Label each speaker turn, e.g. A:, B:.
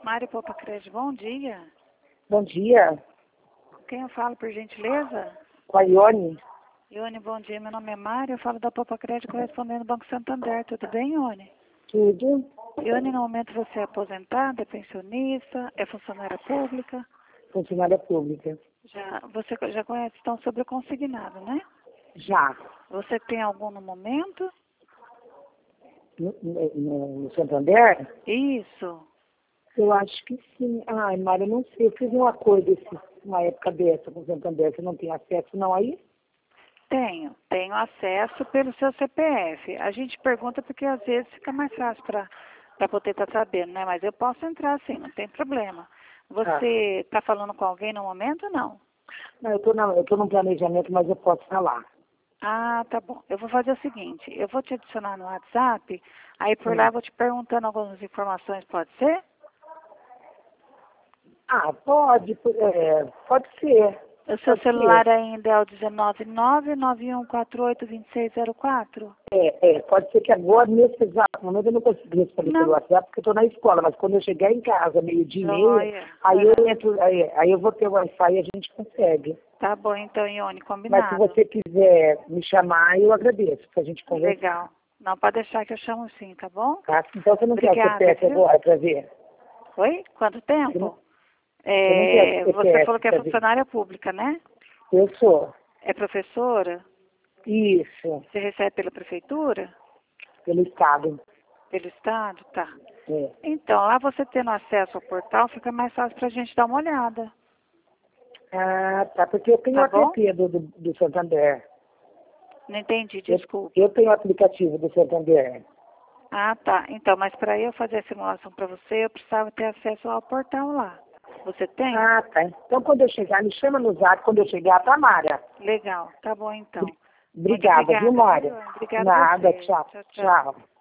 A: Mário Popacred, bom dia.
B: Bom dia,
A: Quem eu falo, por gentileza?
B: com a Ione.
A: Ione, bom dia. Meu nome é Mário, eu falo da Popacred correspondendo ao Banco Santander. Tudo bem, Ione?
B: Tudo.
A: Ione, no momento você é aposentada, é pensionista, é funcionária pública?
B: Funcionária pública.
A: Você já conhece, então, sobre o consignado, né?
B: Já.
A: Você tem algum no momento?
B: No Santander?
A: Isso.
B: Eu acho que sim. Ai, Mário, eu não sei. Eu fiz um acordo uma época dessa com o Santander. Você não tem acesso não aí?
A: Tenho acesso pelo seu CPF. A gente pergunta porque às vezes fica mais fácil para poder estar sabendo, né? Mas eu posso entrar sim, não tem problema. Você está falando com alguém no momento ou não?
B: Não, eu tô no planejamento, mas eu posso falar.
A: Ah, tá bom. Eu vou fazer o seguinte, eu vou te adicionar no WhatsApp, aí por lá eu vou te perguntando algumas informações, pode ser?
B: Ah, pode ser.
A: O seu
B: Pode
A: celular
B: ser.
A: ainda é o 19991482604?
B: Pode ser que agora, nesse exato momento, eu não consegui responder pelo
A: Não.
B: WhatsApp, porque eu tô na escola, mas quando eu chegar em casa, meio-dia e meia,
A: Joia.
B: aí eu entro, aí eu vou ter o Wi-Fi e a gente consegue.
A: Tá bom, então, Ione,
B: Mas se
A: combinado.
B: você quiser me chamar, eu agradeço, pra gente conversar.
A: Legal. Não, pode deixar que eu chamo sim, tá bom?
B: Tá? Então você não quer
A: Obrigada,
B: CPF
A: viu?
B: agora pra ver?
A: Oi? Quanto
B: Você não,
A: tempo?
B: você não quer
A: Você
B: CPF
A: falou que é
B: pra ver?
A: funcionária pública, né?
B: Eu sou.
A: É professora?
B: Isso,
A: Você recebe pela prefeitura?
B: pelo Estado.
A: Pelo Estado? Tá.
B: É.
A: Então, lá você tendo acesso ao portal, fica mais fácil pra gente dar uma olhada.
B: Ah, tá, porque eu tenho o
A: Tá bom?
B: app do Santander.
A: Não entendi,
B: Eu,
A: desculpa.
B: eu tenho o aplicativo do Santander.
A: Ah, tá. Então, mas para eu fazer a simulação para você, eu precisava ter acesso ao portal lá. Você tem?
B: Ah, tá. Então quando eu chegar, me chama no zap quando eu chegar, tá, Mara?
A: Legal. Tá bom, então. Muito
B: Obrigada, viu,
A: obrigada,
B: Mara?
A: viu? Obrigada a
B: Nada,
A: você.
B: tchau.
A: Tchau, tchau.
B: Tchau.